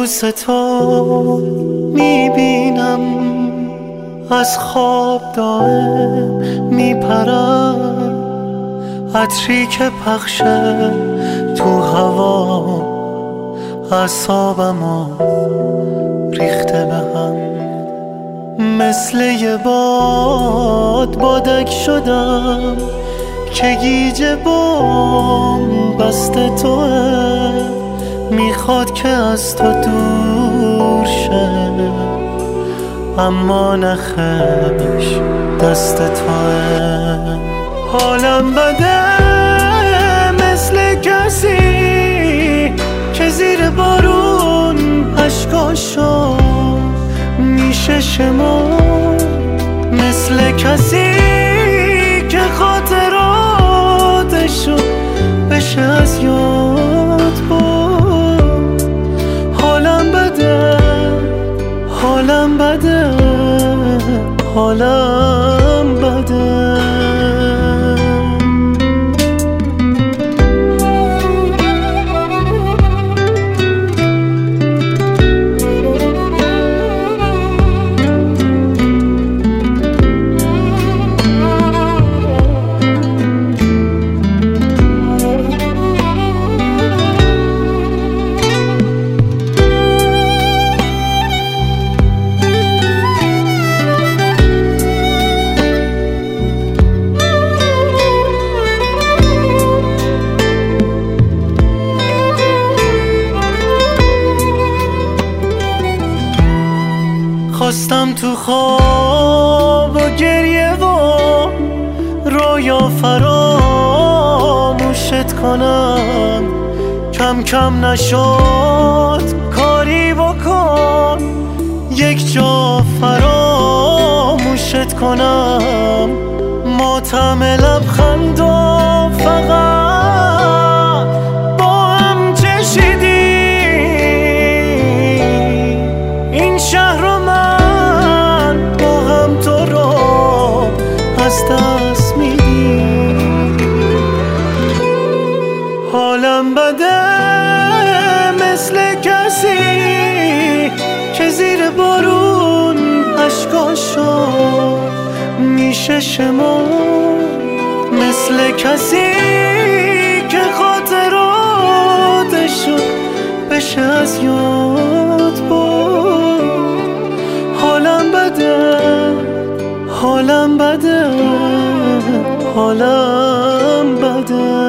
کابوس تو میبینم، از خواب دائم میپرم، عطری که پخشه تو هوا اعصابمو ریخته به هم. مثل یه بادک شدم که گیج بام بسته توه، میخواد که از تو دور شه، اما نخش دست توه. حالم بده مثل کسی که زیر بارون اشکاشو میشه شمرد، مثل کسی که خاطراتشو بشه از یاد برد. حالم بده، حالم بده، حالم بده. خواستم تو خواب و گریه و رویا فراموشت کنم، کم کم نشد کاری بکن، یک جا فراموشت کنم. ماتم لبخند و فقط با هم چشیدیم، این شهر رو من با هم تو رو از دست میدیم. حالم بده مثل کسی که زیر بارون اشکاشو میشه شمرد، مثل کسی که خاطراتشو بشه از یاد برد. حالم بده، حالم بده، حالم بده.